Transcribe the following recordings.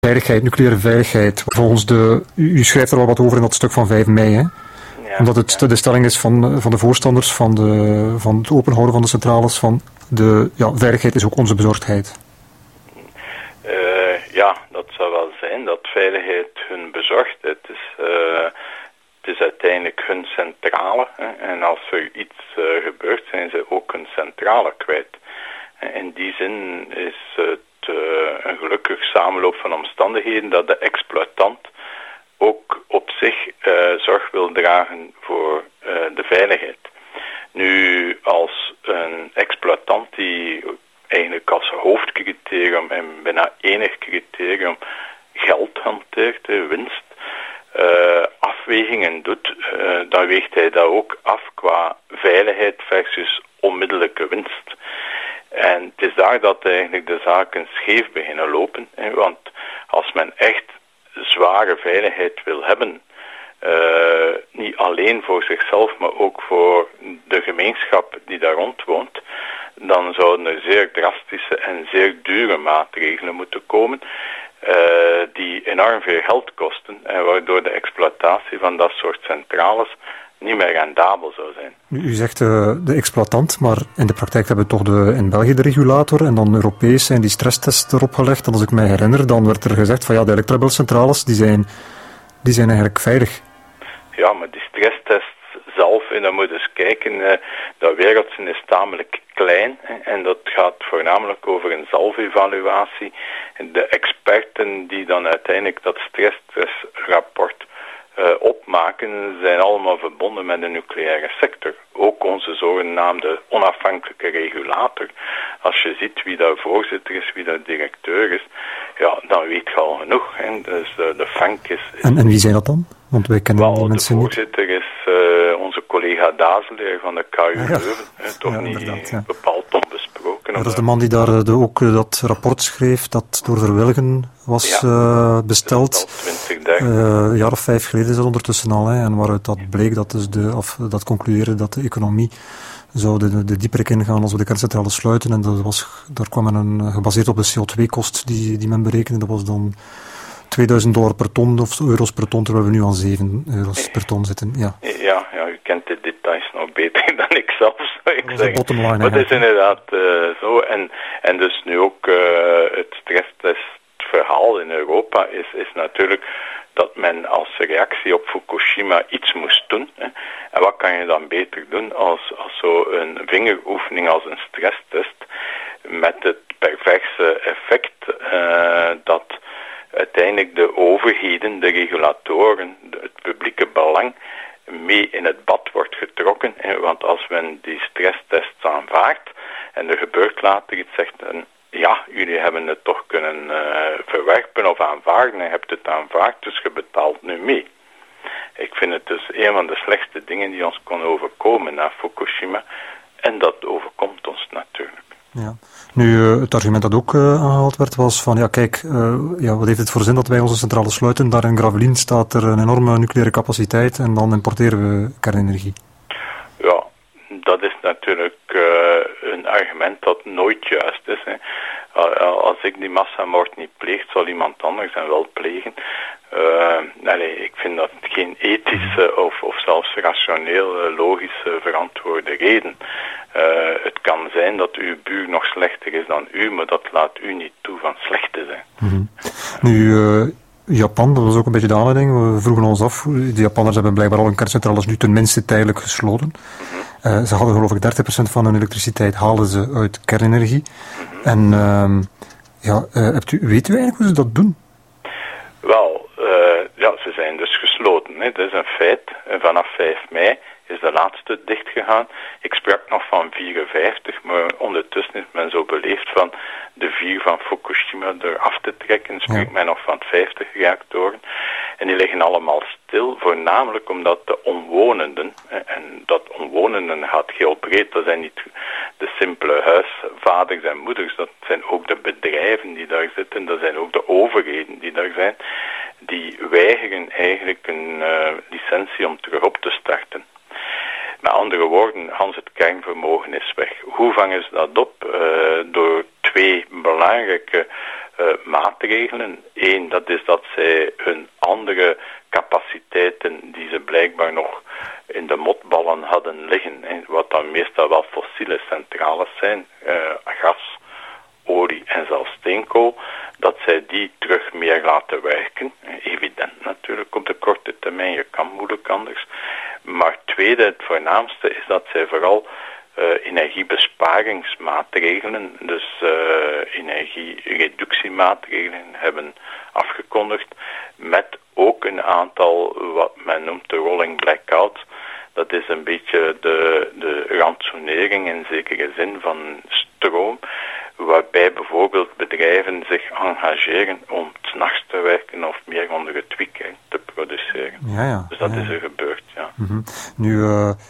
veiligheid, nucleaire veiligheid. Volgens u schrijft er al wat over in dat stuk van 5 mei, hè? Ja, omdat het de stelling is van de voorstanders van het openhouden van de centrales, van de veiligheid is ook onze bezorgdheid. Ja, dat zou wel zijn dat veiligheid hun bezorgdheid is. Het is uiteindelijk hun centrale. En als er iets gebeurt, zijn ze ook hun centrale kwijt. In die zin is het een gelukkig samenloop van omstandigheden dat de exploitant ook op zich zorg wil dragen voor de veiligheid. Nu, als een exploitant die eigenlijk als hoofdcriterium en bijna enig criterium geld hanteert, winst, afwegingen doet, dan weegt hij dat ook af qua veiligheid versus onmiddellijke winst. En het is daar dat eigenlijk de zaken scheef beginnen lopen. Want als men echt zware veiligheid wil hebben, niet alleen voor zichzelf, maar ook voor de gemeenschap die daar rond woont, dan zouden er zeer drastische en zeer dure maatregelen moeten komen, die enorm veel geld kosten en waardoor de exploitatie van dat soort centrales niet meer rendabel zou zijn. U zegt de exploitant, maar in de praktijk hebben we toch in België de regulator en dan Europees zijn die stresstests erop gelegd. En als ik mij herinner, dan werd er gezegd van de elektrabelcentrales, die zijn eigenlijk veilig. Ja, maar die stresstests zelf, en dan moet je eens kijken, dat wereldje is tamelijk klein en dat gaat voornamelijk over een zelfevaluatie. De experten die dan uiteindelijk dat stresstestrapport opmaken, zijn allemaal verbonden met de nucleaire sector. Ook onze zogenaamde onafhankelijke regulator. Als je ziet wie daar voorzitter is, wie daar directeur is, dan weet je al genoeg. Hè. Dus de FANK is... En wie zijn dat dan? Want wij kennen die mensen niet. De voorzitter is onze collega Dazeleer van de KU Leuven. Toch niet bepaald onbesproken. Dat is de man die daar ook dat rapport schreef, dat door Verwilgen was besteld. 2030. Een jaar of 5 geleden is dat ondertussen al. Hè, en waaruit dat bleek, dat concludeerde dat de economie zou de dieper ingaan als we de kerncentrale sluiten. En daar kwam men gebaseerd op de CO2-kost die men berekende. Dat was dan $2000 per ton of euro's per ton, terwijl we nu aan €7 per ton zitten. Ja, u kent de details nog beter dan ik zelf, zou ik zeggen. Bottomline, maar het is inderdaad zo. En dus nu ook het stresstestverhaal in Europa is natuurlijk dat men als reactie op Fukushima iets moest doen. Hè. En wat kan je dan beter doen als zo'n vingeroefening als een stresstest met het perverse effect dat uiteindelijk de overheden, de regulatoren, het publieke belang mee in het bad wordt getrokken. Want als men die stresstests aanvaardt en er gebeurt later iets, zegt men, jullie hebben het toch kunnen verwerpen of aanvaarden en je hebt het aanvaard, dus je betaalt nu mee. Ik vind het dus een van de slechtste dingen die ons kon overkomen na Fukushima en dat overkomt ons natuurlijk. Ja. Nu, het argument dat ook aangehaald werd was van, wat heeft het voor zin dat wij onze centrale sluiten? Daar in Gravelines staat er een enorme nucleaire capaciteit en dan importeren we kernenergie. Ja, dat is natuurlijk een argument dat nooit juist is. Hè. Als ik die massamoord niet pleeg, zal iemand anders hem wel plegen. Ik vind dat geen ethische of zelfs rationeel, logische verantwoorde reden. Het kan zijn dat uw buur nog slechter is dan u, maar dat laat u niet toe van slecht te zijn. Mm-hmm. Nu, Japan, dat was ook een beetje de aanleiding. We vroegen ons af, de Japanners hebben blijkbaar al hun kerncentrales nu tenminste tijdelijk gesloten. Mm-hmm. Ze hadden geloof ik 30% van hun elektriciteit haalden ze uit kernenergie. Mm-hmm. En weet u eigenlijk hoe ze dat doen? Wel, ze zijn dus gesloten. Hè. Dat is een feit. En vanaf 5 mei is de laatste dichtgegaan. Ik sprak nog van 54, maar ondertussen is men zo beleefd van de 4 van Fukushima eraf te trekken. Spreekt men nog van 50 reactoren. En die liggen allemaal stil, voornamelijk omdat de omwonenden, en dat omwonenden gaat heel breed, dat zijn niet de simpele huisvaders en moeders, dat zijn ook de bedrijven die daar zitten, dat zijn ook de overheden die daar zijn, die weigeren eigenlijk een licentie om terug op te starten. Met andere woorden, Hans, het kernvermogen is weg. Hoe vangen ze dat op? Door twee belangrijke maatregelen. Eén, dat is dat zij hun andere capaciteiten die ze blijkbaar nog in de motballen hadden liggen, wat dan meestal wel fossiele centrales zijn, gas, olie en zelfs steenkool, dat zij die terug meer laten werken. Evident natuurlijk op de korte termijn, je kan moeilijk anders. Maar tweede, het voornaamste, is dat zij vooral energiebesparingsmaatregelen, dus energiereductiemaatregelen hebben afgekondigd, met ook een aantal wat men noemt de rolling blackout. Dat is een beetje de rantsoenering in zekere zin van stroom, waarbij bijvoorbeeld bedrijven zich engageren om 's nachts te werken of meer onder het weekend te produceren. Ja. Dus dat is er gebeurd, ja. Mm-hmm. Nu,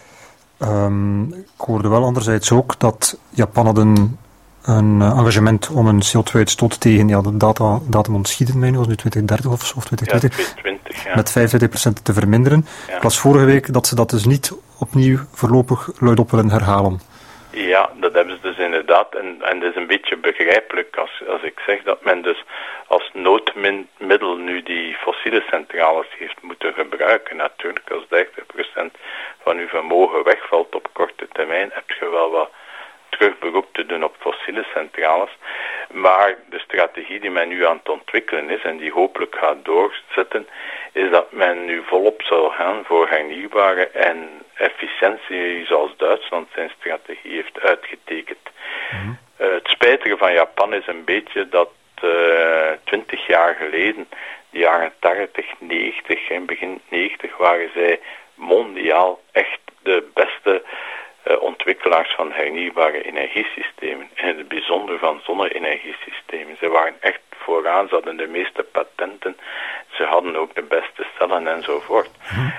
ik hoorde wel anderzijds ook dat Japan had een engagement om een CO2-uitstoot tegen de datum ontschieten mij nu, was nu 2030 of 2020, ja, 2020 ja. Met 25% te verminderen. Ja. Ik las vorige week dat ze dat dus niet opnieuw voorlopig luidop willen herhalen. Ja, dat hebben ze dus inderdaad. En het is een beetje begrijpelijk als ik zeg dat men dus als noodmiddel nu die fossiele centrales heeft moeten gebruiken. Natuurlijk, als 30% van uw vermogen wegvalt op korte termijn, heb je wel wat terugberoep te doen op fossiele centrales. Maar de strategie die men nu aan het ontwikkelen is en die hopelijk gaat doorzetten, is dat men nu volop zal gaan voor hernieuwbare en efficiëntie zoals Duitsland zijn strategie heeft uitgetekend. Mm-hmm. Het spijtige van Japan is een beetje dat 20 jaar geleden, de jaren 80, 90 en begin 90, waren zij mondiaal echt de beste ontwikkelaars van hernieuwbare energiesystemen, in het bijzonder van zonne-energiesystemen. Ze waren echt vooraan, ze hadden de meeste patenten, ze hadden ook de beste cellen enzovoort.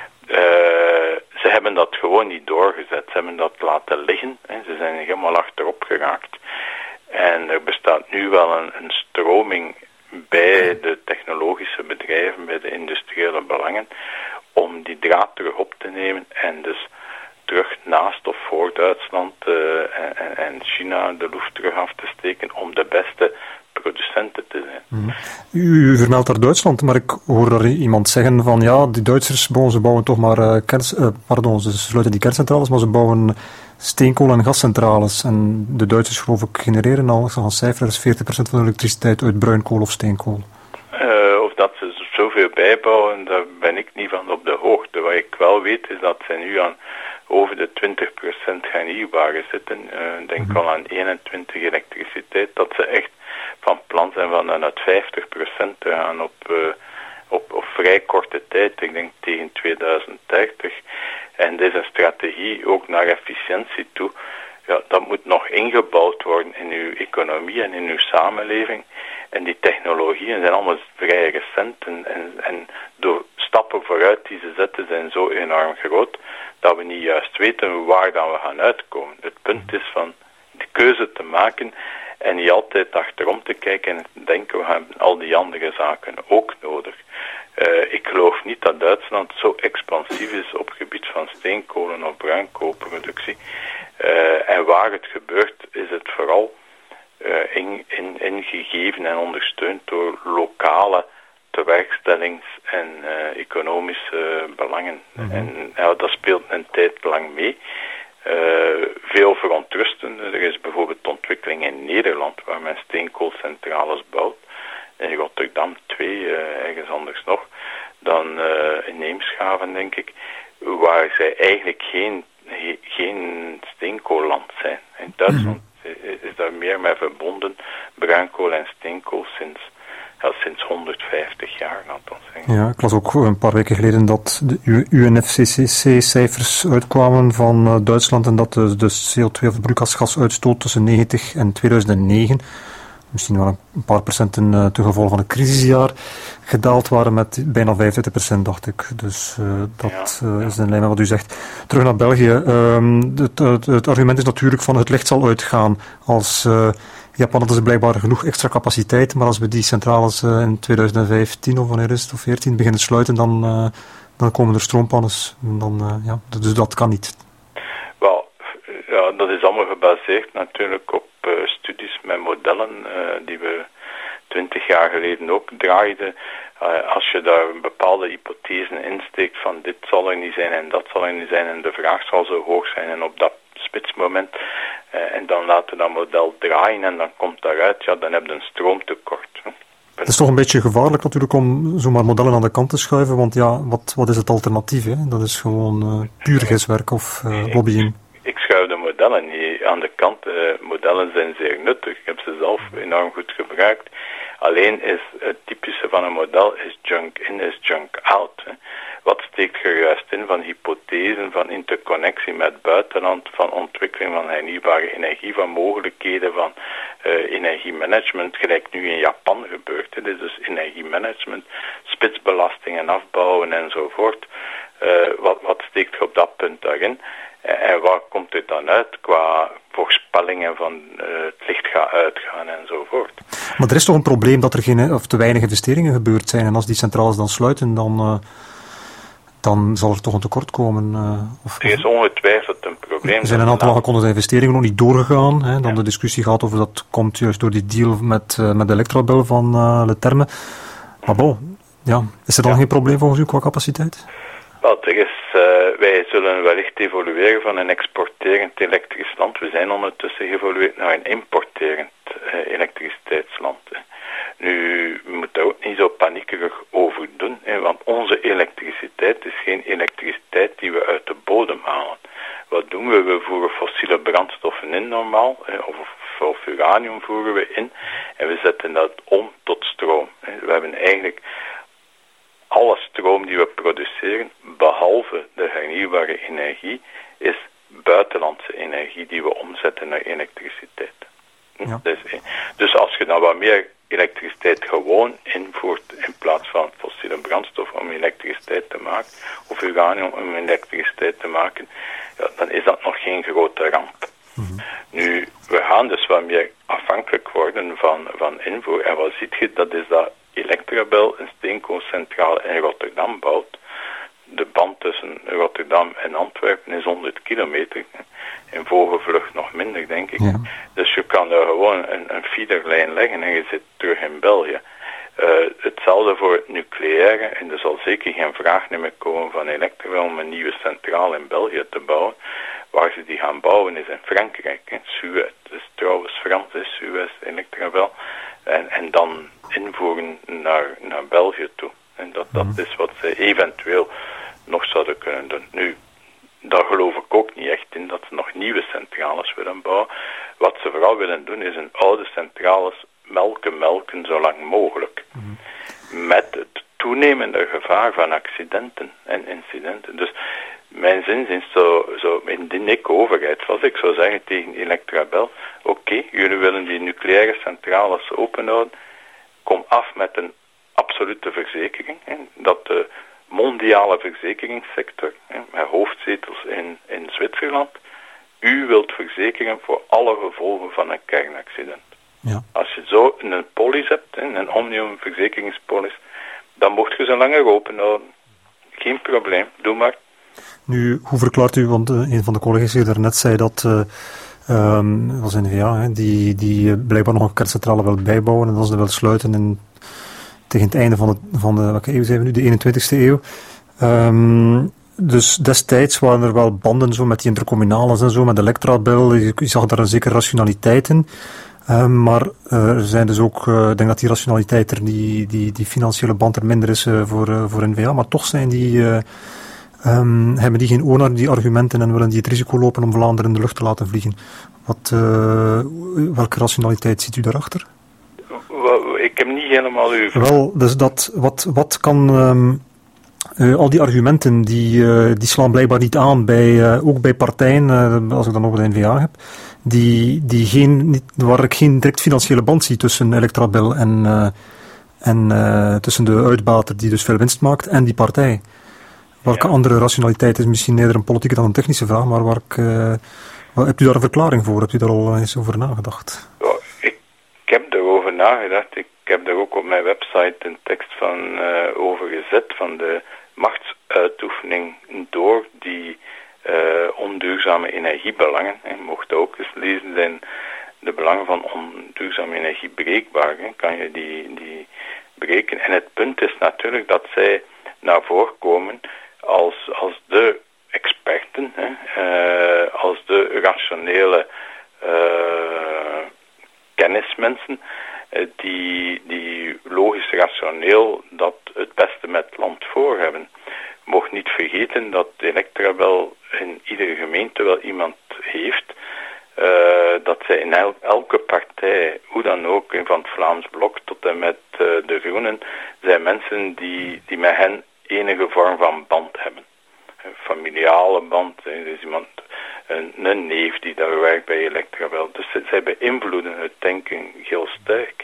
Ze hebben dat gewoon niet doorgezet, ze hebben dat laten liggen en ze zijn helemaal achterop geraakt. En er bestaat nu wel een stroming bij de technologische bedrijven, bij de industriële belangen, om die draad terug op te nemen en dus terug naast of voor Duitsland en China de loef terug af te steken om de beste producenten te zijn. Mm. U vermeldt daar Duitsland, maar ik hoor daar iemand zeggen van ja, die Duitsers ze bouwen toch maar ze sluiten die kerncentrales, maar ze bouwen steenkool- en gascentrales. En de Duitsers, geloof ik, genereren al, ik zag een cijfer, is 40% van de elektriciteit uit bruinkool of steenkool. Of dat ze zoveel bijbouwen, daar ben ik niet van op de hoogte. Wat ik wel weet, is dat ze nu aan over de 20% hernieuwbare zitten. Denk al aan 21 elektriciteit, dat ze echt van plan zijn van naar 50% te gaan op vrij korte tijd. Ik denk tegen 2030. En deze strategie ook naar efficiëntie toe, ja, dat moet nog ingebouwd worden in uw economie en in uw samenleving. En die technologieën zijn allemaal vrij recent en door stappen vooruit die ze zetten zijn zo enorm groot dat we niet juist weten waar dan we gaan uitkomen. Het punt is van de keuze te maken en niet altijd achterom te kijken en te denken we hebben al die andere zaken ook nodig. Ik geloof niet dat Duitsland zo expansief is op het gebied van steenkolen of bruinkoolproductie. En waar het gebeurt is het vooral ingegeven en ondersteund door lokale tewerkstellings- en economische belangen. Mm-hmm. En dat speelt een tijd lang mee. Veel verontrustend. Er is bijvoorbeeld ontwikkeling in Nederland, waar men steenkoolcentrales bouwt. In Rotterdam 2, ergens anders nog. Dan in Eemshaven, denk ik, waar zij eigenlijk geen steenkoolland zijn. In Duitsland is daar meer mee verbonden, bruinkool en steenkool sinds 150 jaar, laat ons zeggen. Ja, ik las ook een paar weken geleden dat de UNFCCC-cijfers uitkwamen van Duitsland en dat de CO2 of broeikasgasuitstoot tussen 90 en 2009, misschien wel een paar procenten ten gevolge van het crisisjaar, gedaald waren met bijna 25%, dacht ik. Dus dat is in lijn met wat u zegt. Terug naar België. Het argument is natuurlijk van het licht zal uitgaan als Japan had dus blijkbaar genoeg extra capaciteit, maar als we die centrales in 2015 of wanneer is het, of 14 beginnen sluiten, dan komen er stroompanners. Dus dat kan niet. is allemaal gebaseerd natuurlijk op studies met modellen die we 20 jaar geleden ook draaiden. Als je daar bepaalde hypothesen insteekt van dit zal er niet zijn en dat zal er niet zijn en de vraag zal zo hoog zijn en op dat spitsmoment en dan laten dat model draaien en dan komt daaruit, dan heb je een stroomtekort. Het is toch een beetje gevaarlijk natuurlijk om zomaar modellen aan de kant te schuiven, want wat is het alternatief? Hè? Dat is gewoon puur guesswerk of lobbying. Ik schuif de modellen niet aan de kant. Modellen zijn zeer nuttig. Ik heb ze zelf enorm goed gebruikt. Alleen is het typische van een model is junk in, is junk out. Hè. Wat steekt er juist in van hypothesen, van interconnectie met buitenland, van ontwikkeling van hernieuwbare energie, van mogelijkheden van energiemanagement, gelijk nu in Japan gebeurt. Dit is dus energiemanagement, spitsbelastingen afbouwen enzovoort. Wat steekt er op dat punt daarin? En waar komt het dan uit qua voorspellingen van het licht gaat uitgaan enzovoort? Maar er is toch een probleem dat er geen of te weinig investeringen gebeurd zijn en als die centrales dan sluiten, dan zal er toch een tekort komen. Er is ongetwijfeld een probleem. Er zijn een aantal aangekondigde investeringen nog niet doorgegaan. Hè, dan de discussie gaat over dat komt juist door die deal met de Electrabel van Le Terme. Maar bon, is er dan geen probleem volgens u qua capaciteit? Wel, wij zullen wellicht evolueren van een exporterend elektrisch land. We zijn ondertussen geëvolueerd naar een importerend elektriciteitsland. Nu, we moeten daar ook niet zo paniekerig over doen, want onze elektriciteit is geen elektriciteit die we uit de bodem halen. Wat doen we? We voeren fossiele brandstoffen in normaal, of uranium voeren we in, en we zetten dat om tot stroom. We hebben eigenlijk alle stroom die we produceren, behalve de hernieuwbare energie, is buitenlandse energie die we omzetten naar elektriciteit. Ja. Dus als je dan wat meer elektriciteit gewoon invoert in plaats van fossiele brandstof om elektriciteit te maken, of uranium om elektriciteit te maken, dan is dat nog geen grote ramp. Mm-hmm. Nu, we gaan dus wat meer afhankelijk worden van invoer. En wat ziet je? Dat is dat Electrabel een steenkoolcentrale in Rotterdam bouwt. De band tussen Rotterdam en Antwerpen is 100 kilometer. In vogelvlucht nog minder, denk ik. Ja. Dus je kan er gewoon een feederlijn leggen en je zit terug in België. Hetzelfde voor het nucleaire. En er zal zeker geen vraag meer komen van Electrabel om een nieuwe centrale in België te bouwen. Waar ze die gaan bouwen is in Frankrijk, in Suez. Dus trouwens Frans is Suez, Electrabel. En dan invoeren naar België toe. En dat is wat ze eventueel nog zouden kunnen doen. Nu, daar geloof ik ook niet echt in dat ze nog nieuwe centrales willen bouwen. Wat ze vooral willen doen is een oude centrales melken zo lang mogelijk. Met het toenemende gevaar van accidenten en incidenten. Dus mijn zin is zo indien ik overheid was, ik zou zeggen tegen Electrabel, oké, jullie willen die nucleaire centrales openhouden, kom af met een absolute verzekering, dat de mondiale verzekeringssector, met hoofdzetels in Zwitserland, u wilt verzekeren voor alle gevolgen van een kernaccident. Ja. Als je zo een polis hebt, een omnium verzekeringspolis, dan mocht je ze langer openhouden. Geen probleem, doe maar. Nu, hoe verklaart u, want een van de collega's die daarnet zei dat was N-VA, die blijkbaar nog een kerncentrale wil bijbouwen en dat ze wil sluiten tegen het einde van de welke eeuw zijn we nu, de 21ste eeuw. Dus destijds waren er wel banden zo met die intercommunales en zo, met Electrabel, je zag daar een zekere rationaliteit in. Maar er zijn dus ook, ik denk dat die rationaliteit er, die financiële band er minder is voor N-VA, maar toch zijn hebben die geen oor naar die argumenten en willen die het risico lopen om Vlaanderen in de lucht te laten vliegen. Welke rationaliteit ziet u daarachter? Ik heb niet helemaal uw... Wel, dus wat kan... al die argumenten, die slaan blijkbaar niet aan, ook bij partijen, als ik dan over de N-VA heb, waar ik geen direct financiële band zie tussen Electrabel en tussen de uitbater die dus veel winst maakt en die partij. Welke andere rationaliteit is misschien eerder een politieke dan een technische vraag, maar hebt u daar een verklaring voor? Hebt u daar al eens over nagedacht? Ik heb erover nagedacht. Ik heb daar ook op mijn website een tekst van over gezet, van de machtsuitoefening door die onduurzame energiebelangen. Je mocht ook eens lezen, zijn de belangen van onduurzame energie breekbaar. Kan je die berekenen? En het punt is natuurlijk dat zij naar voren komen als de experten, als de rationele kennismensen, die logisch rationeel dat het beste met het land voor hebben. Mocht niet vergeten dat Electra wel in iedere gemeente wel iemand heeft, dat zij in elke partij, hoe dan ook, van het Vlaams Blok tot en met de Groenen, zijn mensen die met hen enige vorm van band hebben. Een familiale band, er is iemand, een neef die daar werkt bij Electra wel. Dus zij beïnvloeden het denken heel sterk.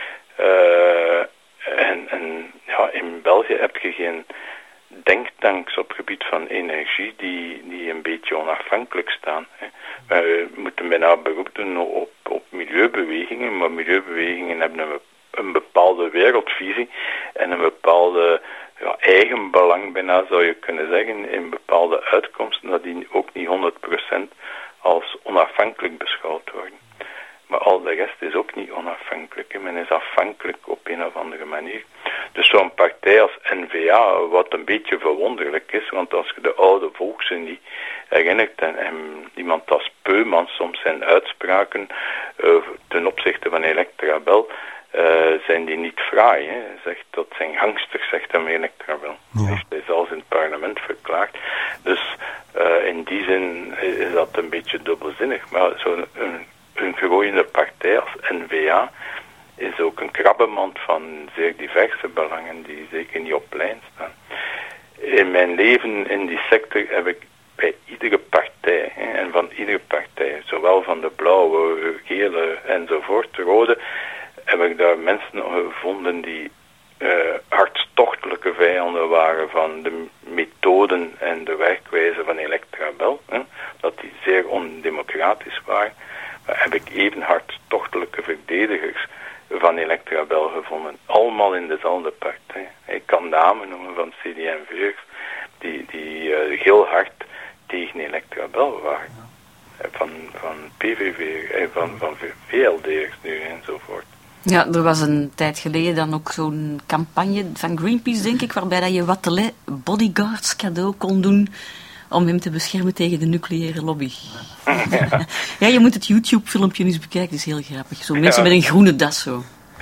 En in België heb je geen denktanks op het gebied van energie die een beetje onafhankelijk staan. We moeten bijna beroep doen op milieubewegingen, maar milieubewegingen hebben een bepaalde wereldvisie en een bepaalde eigen belang, bijna zou je kunnen zeggen, in bepaalde uitkomsten, dat die ook niet 100% als onafhankelijk beschouwd worden. Maar al de rest is ook niet onafhankelijk. Men is afhankelijk op een of andere manier. Dus zo'n partij als N-VA, wat een beetje verwonderlijk is, want als je de oude Volksunie herinnert en iemand als Peumans soms zijn uitspraken ten opzichte van Electra Bel, zijn die niet fraai. Hè. Zegt, dat zijn gangsters, zegt hem Electra Bel. Ja. Hij is zelfs in het parlement verklaard. Dus in die zin is dat een beetje dubbelzinnig. Maar een groeiende partij als N-VA is ook een krabbenmand van zeer diverse belangen die zeker niet op lijn staan. In mijn leven in die sector heb ik bij iedere partij, en van iedere partij, zowel van de blauwe, gele enzovoort, de rode, heb ik daar mensen gevonden die hartstochtelijke vijanden waren van de methoden en de werkwijze van Electra Bel, dat die zeer ondemocratisch waren. Maar heb ik even hartstochtelijke verdedigers van Electra Bel gevonden. Allemaal in dezelfde partij. Ik kan namen noemen van CD&V'ers die heel hard tegen Electra Bel waren. Van PVV, van VLD'ers nu enzovoort. Ja, er was een tijd geleden dan ook zo'n campagne van Greenpeace, denk ik, waarbij dat je Wathelet bodyguards cadeau kon doen om hem te beschermen tegen de nucleaire lobby. Ja, je moet het YouTube-filmpje eens bekijken, dat is heel grappig. Zo mensen met een groene das zo.